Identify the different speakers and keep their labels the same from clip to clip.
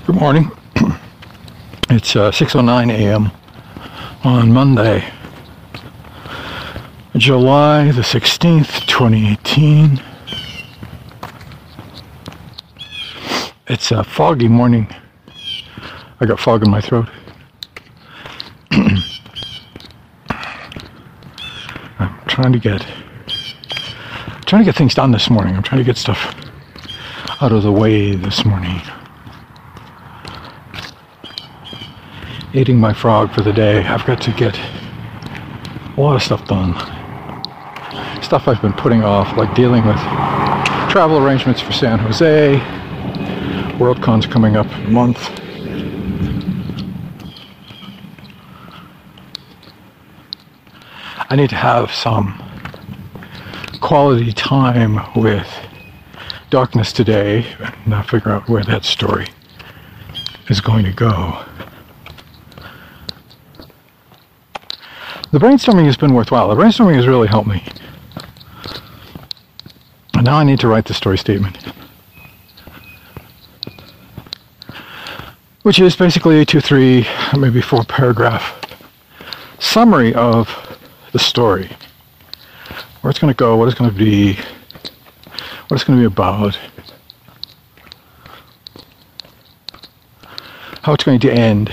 Speaker 1: Good morning. It's 6:09 a.m. on Monday, July the 16th, 2018. It's a foggy morning. I got fog in my throat. I'm trying to get things done this morning. I'm trying to get stuff out of the way this morning. Eating my frog for the day. I've got to get a lot of stuff done. Stuff I've been putting off, like dealing with travel arrangements for San Jose. Worldcon's coming up in a month. I need to have some quality time with Darkness today and figure out where that story is going to go. The brainstorming has been worthwhile. The brainstorming has really helped me. And now I need to write the story statement, which is basically a 2, 3, maybe 4 paragraph summary of the story. Where it's going to go, what it's going to be, what it's going to be about, how it's going to end.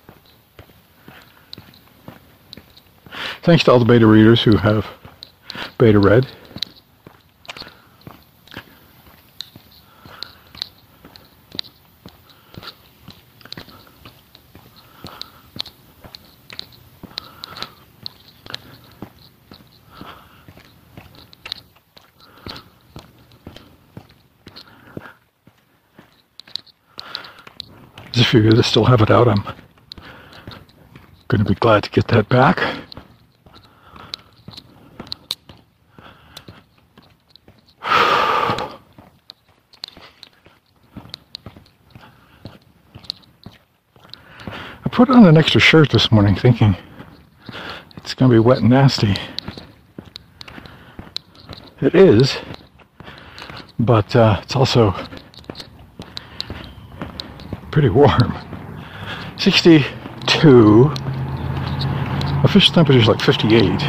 Speaker 1: Thanks to all the beta readers who have beta read. There's a few of you that still have it out. I'm going to be glad to get that back. I put on an extra shirt this morning thinking it's going to be wet and nasty. It is, but it's also pretty warm. 62. Official temperature is like 58.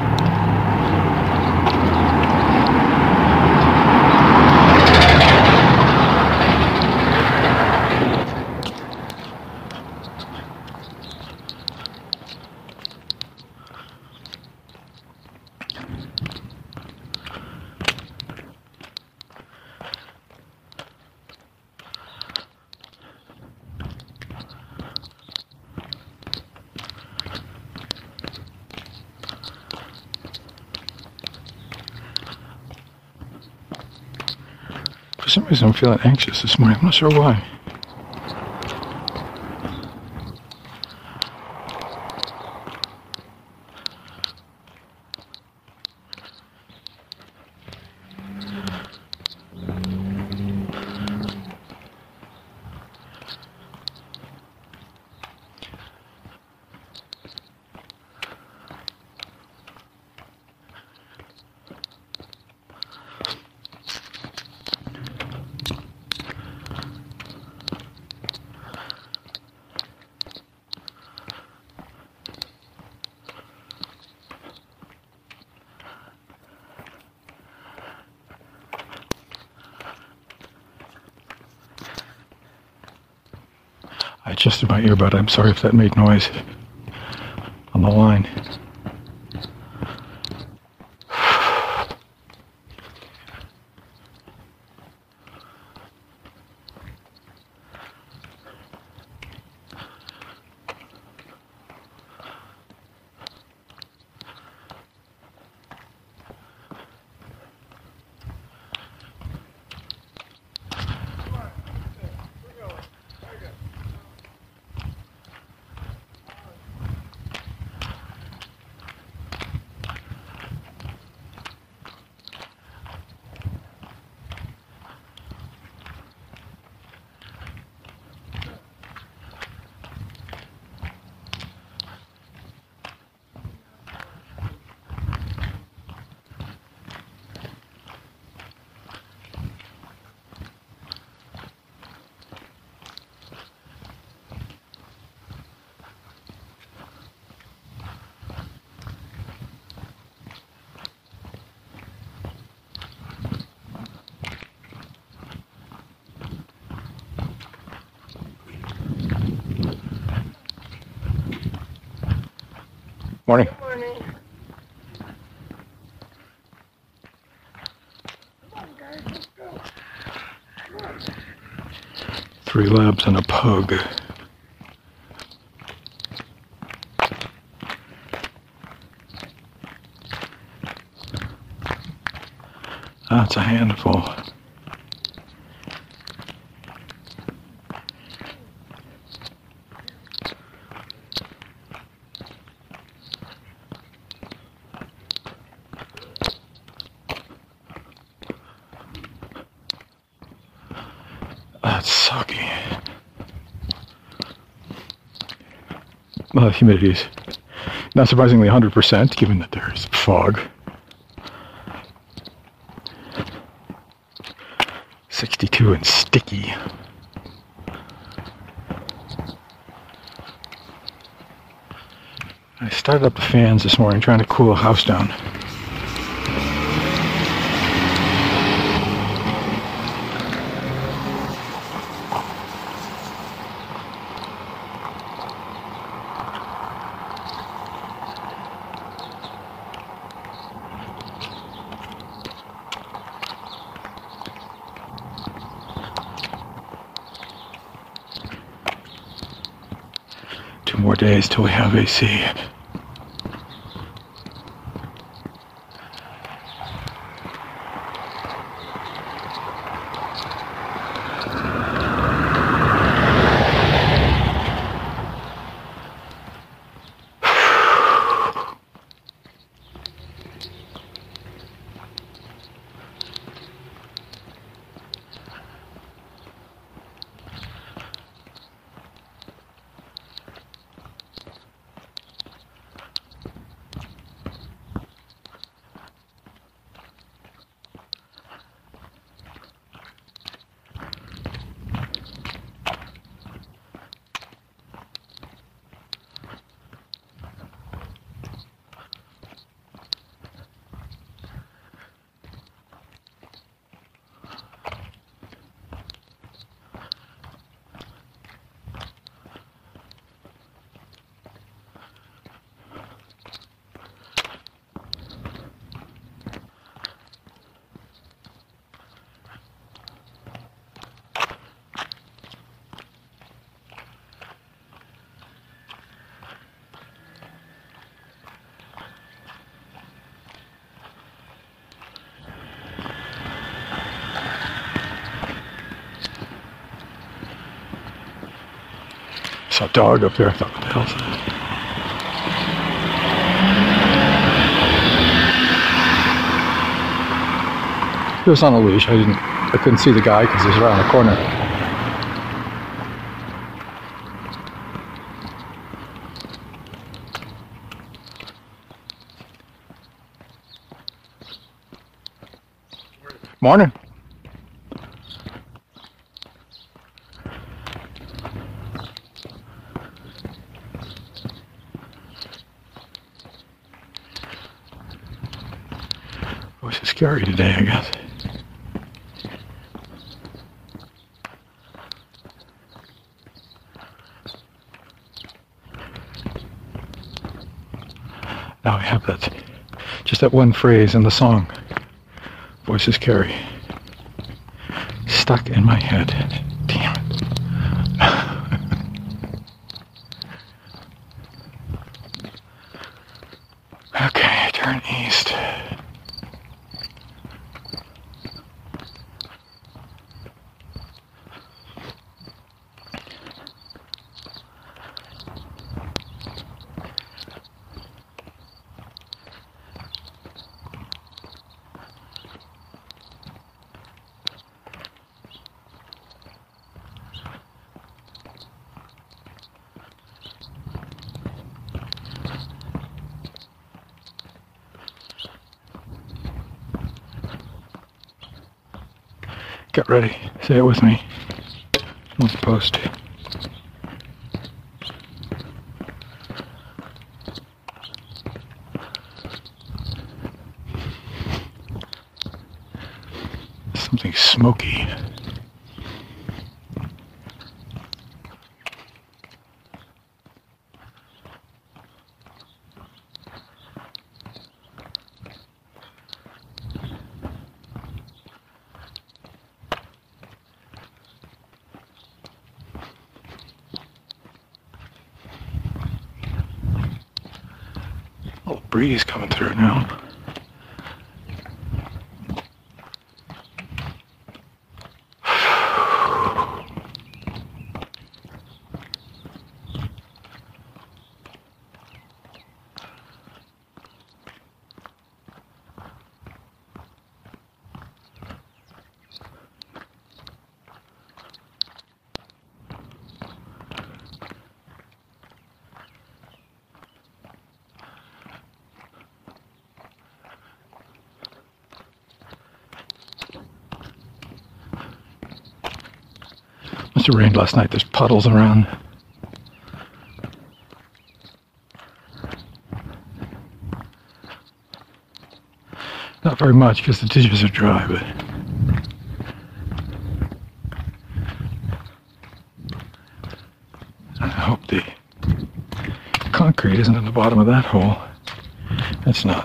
Speaker 1: For some reason I'm feeling anxious this morning. I'm not sure why. I adjusted my earbud. I'm sorry if that made noise on the line. Morning.
Speaker 2: Good morning.
Speaker 1: 3 labs and a pug. That's a handful. That's sucky. Well, the humidity is not surprisingly 100%, given that there's fog. 62 and sticky. I started up the fans this morning trying to cool the house down. More days till we have AC. Saw a dog up there. I thought, what the hell's that? He was on a leash. I couldn't see the guy because he was around the corner. Morning. Voice is scary today, I guess. Now I have that, just that one phrase in the song, Voices Carry, stuck in my head. Damn it. Okay, turn east. Get ready. Say it with me. Let's post. Something smoky. breeze coming through now. Must have rained last night. There's puddles around. Not very much because the dishes are dry, but I hope the concrete isn't in the bottom of that hole. It's not.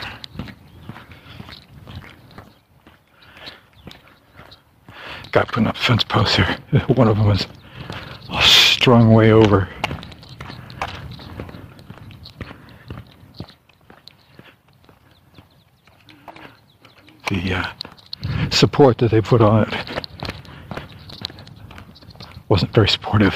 Speaker 1: Guy putting up fence posts here. One of them is strung way over. The support that they put on it wasn't very supportive.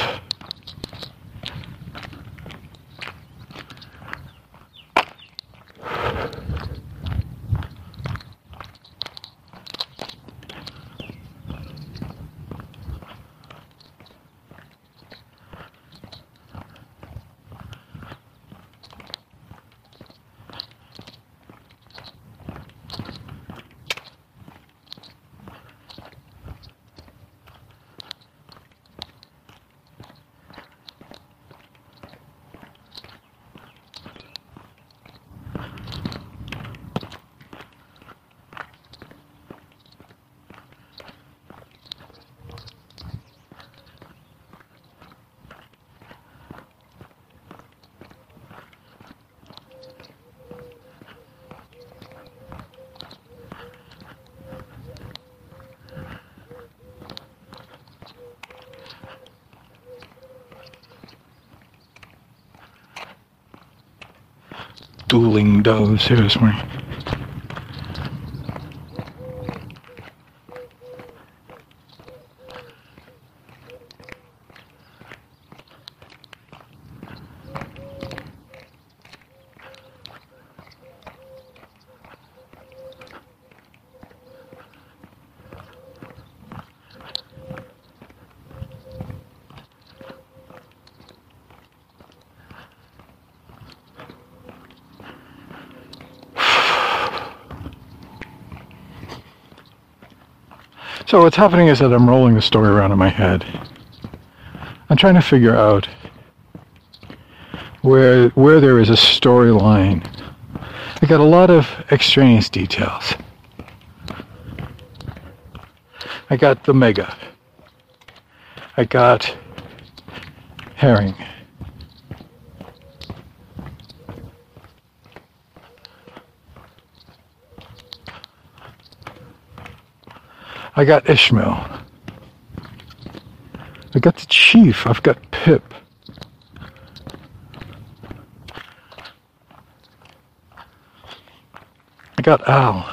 Speaker 1: Dueling doves here this morning. So what's happening is that I'm rolling the story around in my head. I'm trying to figure out where there is a storyline. I got a lot of extraneous details. I got the mega. I got herring. I got Ishmael. I got the chief. I've got Pip. I got Al.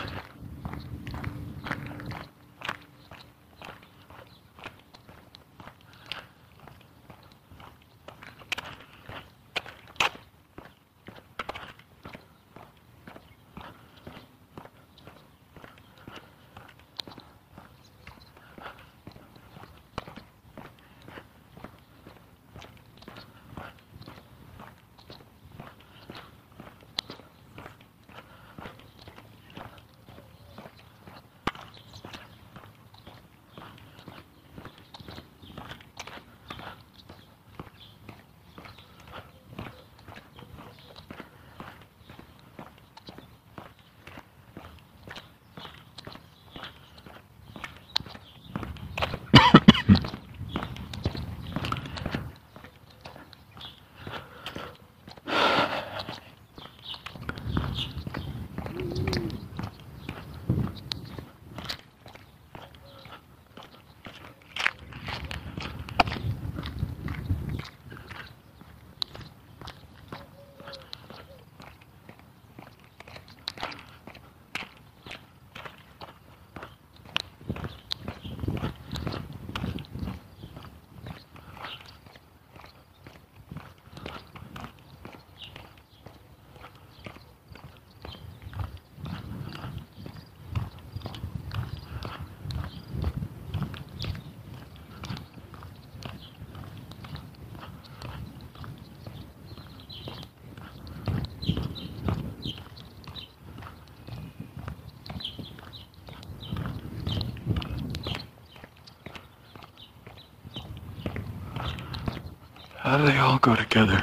Speaker 1: How do they all go together?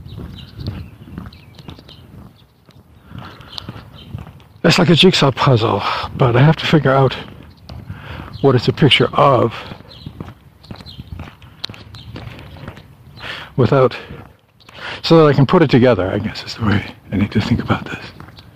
Speaker 1: It's like a jigsaw puzzle, but I have to figure out what it's a picture of without, so that I can put it together, I guess is the way I need to think about this.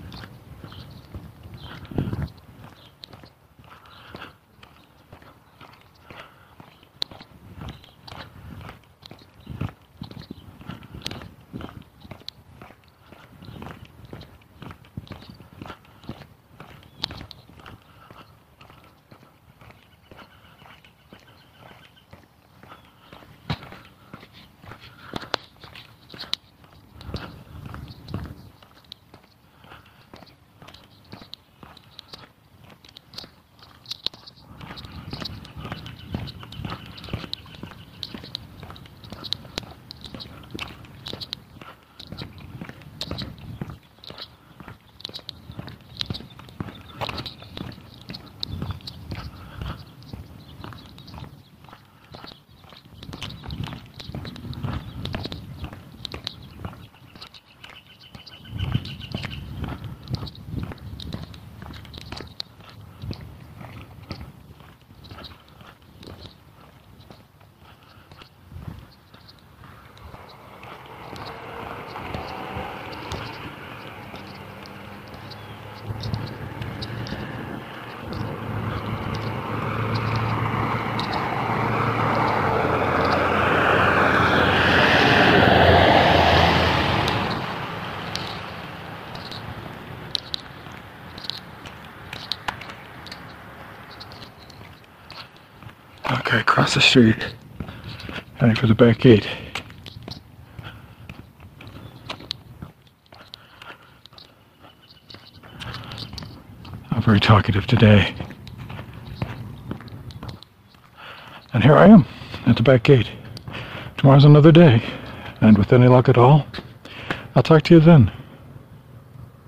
Speaker 1: Okay, across the street, heading for the back gate. I'm very talkative today. And here I am, at the back gate. Tomorrow's another day, and with any luck at all, I'll talk to you then.